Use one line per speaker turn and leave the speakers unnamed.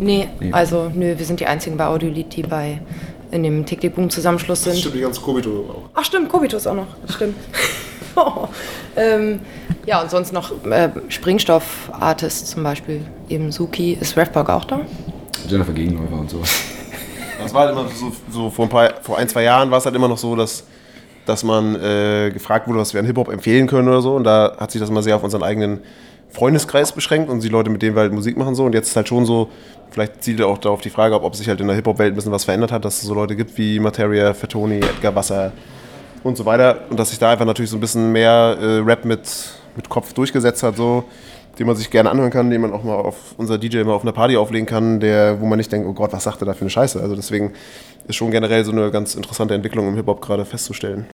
Nee, also nö, wir sind die einzigen bei Audiolied, die in dem Tick-Tick-Boom-Zusammenschluss sind.
Das stimmt, die ganze Kobito auch.
Ach stimmt, Kobitus auch noch, das stimmt. Ja, und sonst noch Springstoff-Artists zum Beispiel, eben Suki. Ist Ravbug auch da?
Jennifer Gegenläufer und so.
Das war halt immer so vor 1-2 Jahren war es halt immer noch so, dass man gefragt wurde, was wir an Hip-Hop empfehlen können oder so. Und da hat sich das immer sehr auf unseren eigenen Freundeskreis beschränkt und die Leute, mit denen wir halt Musik machen so. Und jetzt ist halt schon so, vielleicht zielt auch darauf die Frage ab, ob sich halt in der Hip-Hop-Welt ein bisschen was verändert hat, dass es so Leute gibt wie Materia, Fatoni, Edgar Wasser und so weiter. Und dass sich da einfach natürlich so ein bisschen mehr Rap mit Kopf durchgesetzt hat, so, den man sich gerne anhören kann, den man auch mal auf unser DJ mal auf einer Party auflegen kann, wo man nicht denkt, oh Gott, was sagt er da für eine Scheiße. Also deswegen ist schon generell so eine ganz interessante Entwicklung im Hip-Hop gerade festzustellen.